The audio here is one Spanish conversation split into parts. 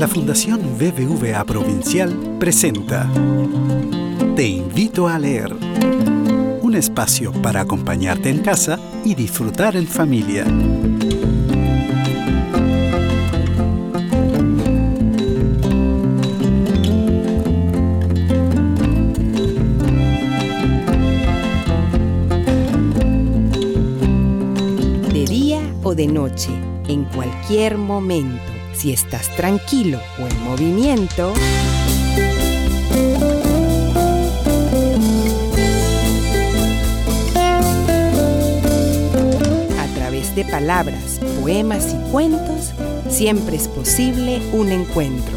La Fundación BBVA Provincial presenta Te invito a leer. Un espacio para acompañarte en casa y disfrutar en familia. De día o de noche, en cualquier momento, si estás tranquilo o en movimiento, a través de palabras, poemas y cuentos, siempre es posible un encuentro.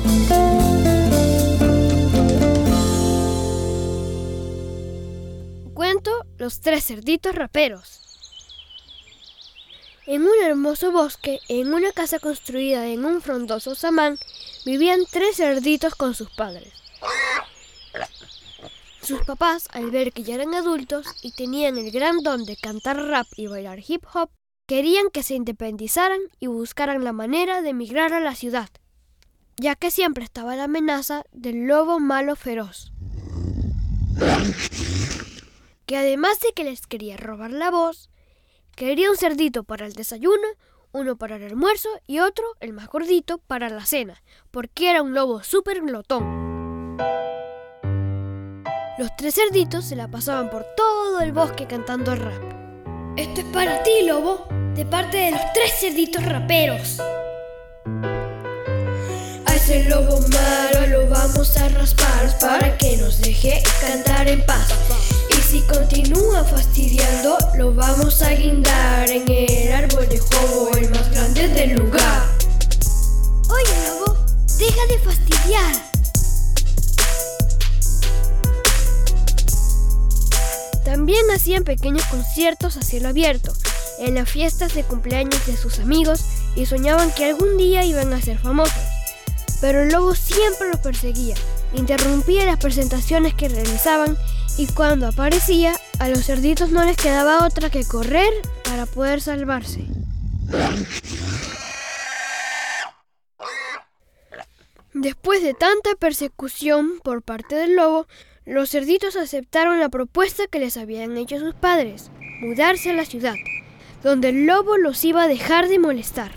Cuento Los tres cerditos raperos. En un hermoso bosque, en una casa construida en un frondoso samán, vivían tres cerditos con sus padres. Sus papás, al ver que ya eran adultos y tenían el gran don de cantar rap y bailar hip hop, querían que se independizaran y buscaran la manera de emigrar a la ciudad, ya que siempre estaba la amenaza del lobo malo feroz, que además de que les quería robar la voz, quería un cerdito para el desayuno, uno para el almuerzo y otro, el más gordito, para la cena, porque era un lobo súper glotón. Los tres cerditos se la pasaban por todo el bosque cantando rap. Esto es para ti, lobo, de parte de los tres cerditos raperos. A ese lobo malo lo vamos a raspar para que nos deje cantar en paz. Y si continúa fastidiando, lo vamos a guindar en el árbol de jobo, el más grande del lugar. Oye, lobo, deja de fastidiar. También hacían pequeños conciertos a cielo abierto, en las fiestas de cumpleaños de sus amigos, y soñaban que algún día iban a ser famosos. Pero el lobo siempre los perseguía, interrumpía las presentaciones que realizaban, y cuando aparecía, a los cerditos no les quedaba otra que correr para poder salvarse. Después de tanta persecución por parte del lobo, los cerditos aceptaron la propuesta que les habían hecho sus padres, mudarse a la ciudad, donde el lobo los iba a dejar de molestar.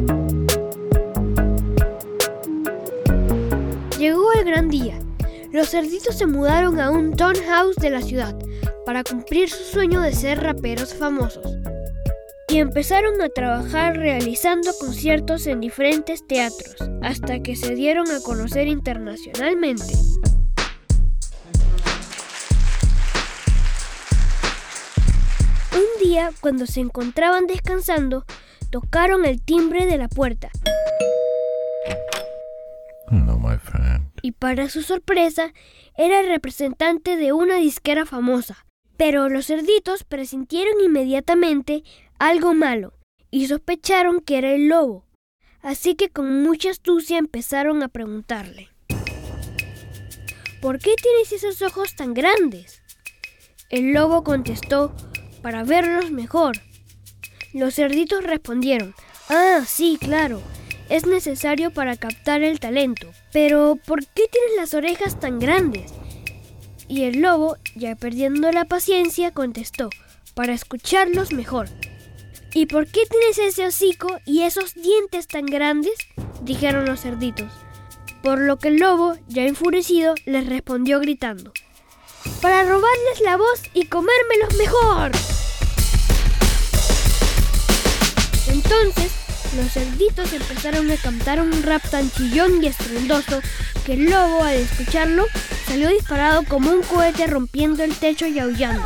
Llegó el gran día. Los cerditos se mudaron a un townhouse de la ciudad para cumplir su sueño de ser raperos famosos. Y empezaron a trabajar realizando conciertos en diferentes teatros, hasta que se dieron a conocer internacionalmente. Un día, cuando se encontraban descansando, tocaron el timbre de la puerta. Hello, my friend. Y para su sorpresa, era el representante de una disquera famosa. Pero los cerditos presintieron inmediatamente algo malo y sospecharon que era el lobo. Así que con mucha astucia empezaron a preguntarle: ¿por qué tienes esos ojos tan grandes? El lobo contestó: para verlos mejor. Los cerditos respondieron: ah, sí, claro. Es necesario para captar el talento. Pero, ¿por qué tienes las orejas tan grandes? Y el lobo, ya perdiendo la paciencia, contestó: para escucharlos mejor. ¿Y por qué tienes ese hocico y esos dientes tan grandes?, dijeron los cerditos. Por lo que el lobo, ya enfurecido, les respondió gritando: para robarles la voz y comérmelos mejor. Entonces, los cerditos empezaron a cantar un rap tan chillón y estruendoso que el lobo, al escucharlo, salió disparado como un cohete, rompiendo el techo y aullando.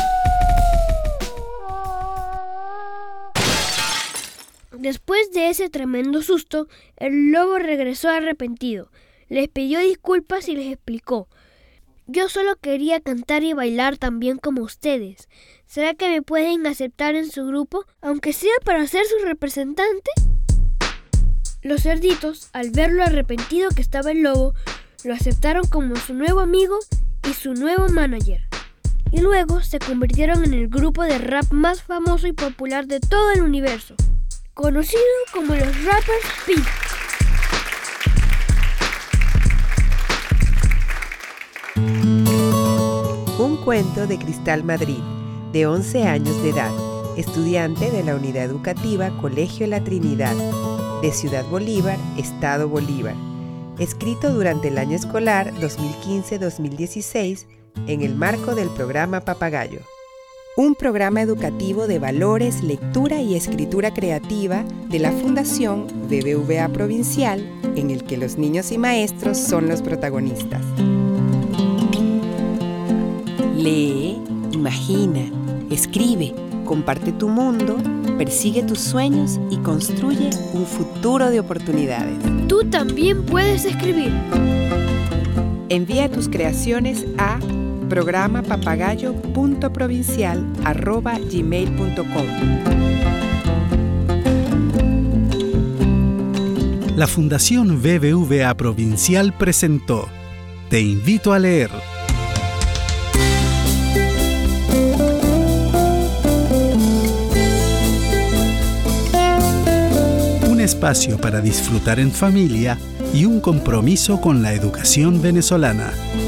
Después de ese tremendo susto, el lobo regresó arrepentido. Les pidió disculpas y les explicó: yo solo quería cantar y bailar tan bien como ustedes. ¿Será que me pueden aceptar en su grupo, aunque sea para ser su representante? Los cerditos, al ver lo arrepentido que estaba el lobo, lo aceptaron como su nuevo amigo y su nuevo manager. Y luego se convirtieron en el grupo de rap más famoso y popular de todo el universo, conocido como los Rappers Pig. cuento de Cristal Madrid, de 11 años de edad, estudiante de la Unidad Educativa Colegio La Trinidad, de Ciudad Bolívar, Estado Bolívar, escrito durante el año escolar 2015-2016 en el marco del programa Papagayo. Un programa educativo de valores, lectura y escritura creativa de la Fundación BBVA Provincial, en el que los niños y maestros son los protagonistas. Lee, imagina, escribe, comparte tu mundo, persigue tus sueños y construye un futuro de oportunidades. Tú también puedes escribir. Envía tus creaciones a programapapagayo.provincial@gmail.com. La Fundación BBVA Provincial presentó Te invito a leer. Un espacio para disfrutar en familia y un compromiso con la educación venezolana.